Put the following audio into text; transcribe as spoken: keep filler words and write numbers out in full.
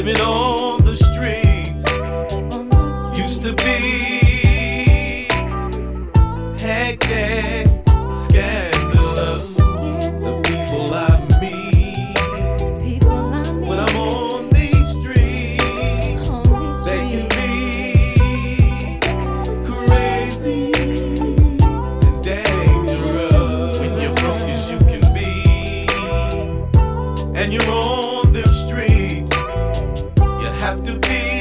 Living on the streets used to be hectic, scandalous. The people I meet when I'm on these streets, they can be crazy and dangerous. When you're broke as you can be, and you're on them streets, you have to be